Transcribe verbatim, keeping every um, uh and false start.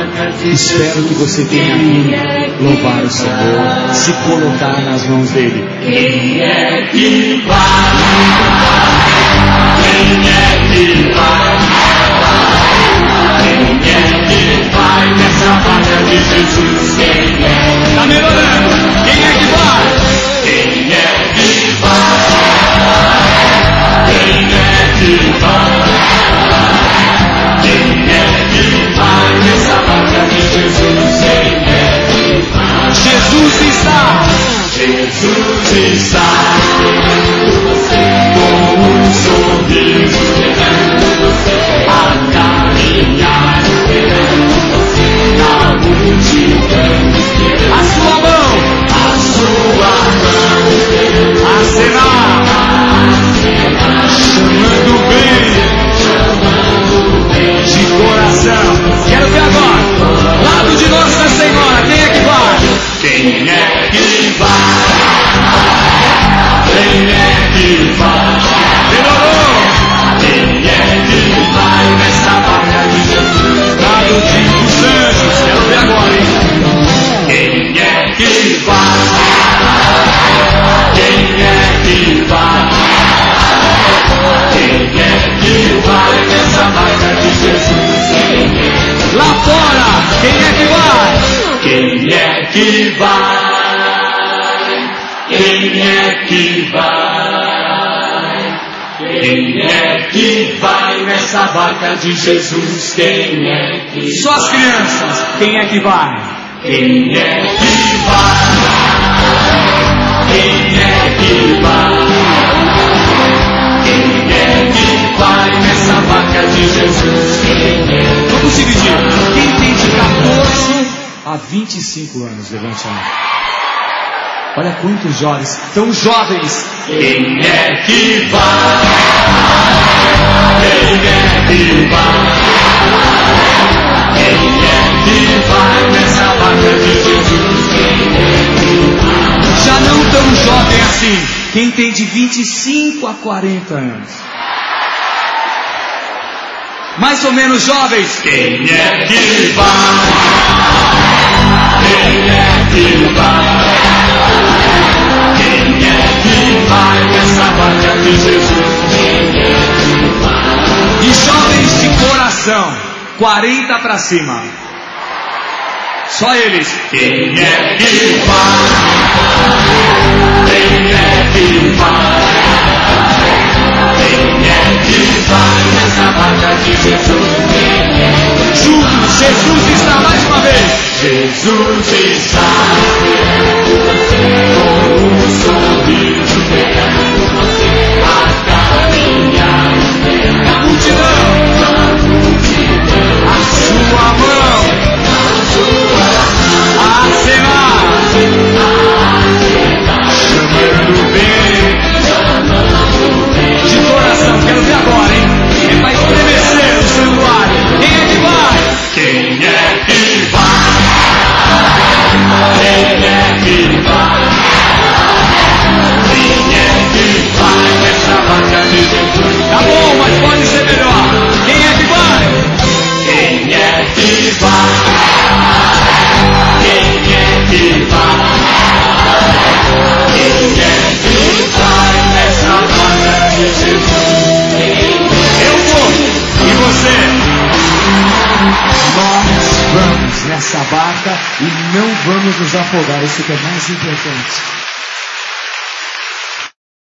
Espero que você tenha vindo louvar o Senhor, se colocar nas mãos dele. Quem é que vai? Quem é que vai? Quem é que vai nessa barca de Jesus? Quem é? Tá melhorando. Quem é que vai? Quem é que vai? Quem é que vai? Quem é que vai nessa barca de Jesus? Quem é que vai? Jesus está. Jesus está com um sorriso a caminhar na multidão. A sua mão. A sua mão Acenar. Chamando bem. De coração. Quero ver agora. Lado de Nossa Senhora. Quem é que vai? Quem é que vai? Quem é que vai? Melhorou. Quem é que vai nessa barca de Jesus? Lado de os anjos. Quero ver agora, hein? Quem é que vai? Quem é que vai? Quem é que vai nessa barca de Jesus? Quem é? Lá fora. Quem é que vai? Quem é que vai? Quem é que vai? Quem é que vai nessa barca de Jesus? Quem é que Só as crianças. Quem é que vai? Quem é que vai? Quem é que vai? Quem é que vai nessa barca de Jesus? Quem é? Vamos dividir. Quem tem de catorze a vinte e cinco anos? Levante a mão. Olha quantos jovens, tão jovens. Quem é que vai? Quem é que vai? Quem é que vai nessa barca de Jesus? Quem é que vai? Já não tão jovem assim. Quem tem de vinte e cinco a quarenta anos? Mais ou menos jovens. Quem é que vai? Quem é que vai? Quem é que vai nessa barca de Jesus? Quem é que vai? E jovens de coração, quarenta para cima. Só eles. Quem é que vai? Quem é que vai? Quem é que vai nessa barca de Jesus? Quem é? Juntos, Jesus está mais uma vez. Jesus está com um sorriso a caminhar Na multidão, a sua mão, a acenar, chamando bem. De coração, quero ver agora, hein? Ele vai estremecer o santuário. Quem é que vai? Quem é que vai? Quem é que vai? Quem é que vai nessa barca de Jesus? Tá bom, mas pode ser melhor. Quem é que vai? Quem é que vai? Quem é que vai? Quem é que vai nessa barca de Jesus? Eu vou. E você? Nós vamos nessa barca e não vamos nos afogar. Isso que é mais importante.